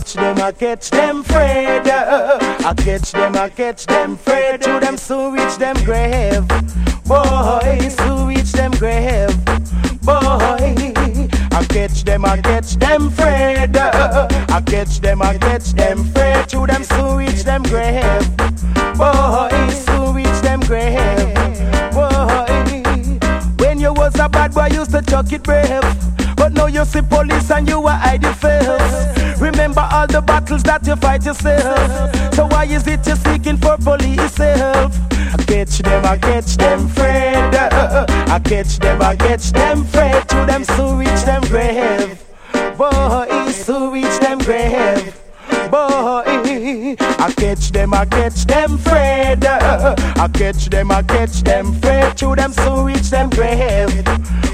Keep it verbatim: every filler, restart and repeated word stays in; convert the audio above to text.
catch them, I catch them Fred. I catch them, I catch them Fred. To them soon reach them grave. Boy, soon reach them grave. Boy, I catch them, I catch them Fred. I catch them, I catch them Fred. To them soon reach them grave. Boy, soon reach them grave. Boy, when you was a bad boy, used to chuck it brave. But now you see police and you are hiding face. Remember all the battles that you fight yourself. So why is it you're seeking for police help? I catch them, I catch them Fred. I catch them, I catch them Fred. To them soon reach them grave. Boy, soon reach them grave. Boy, I catch them, I catch them Fred. I catch them, I catch them Fred. To them soon reach them grave.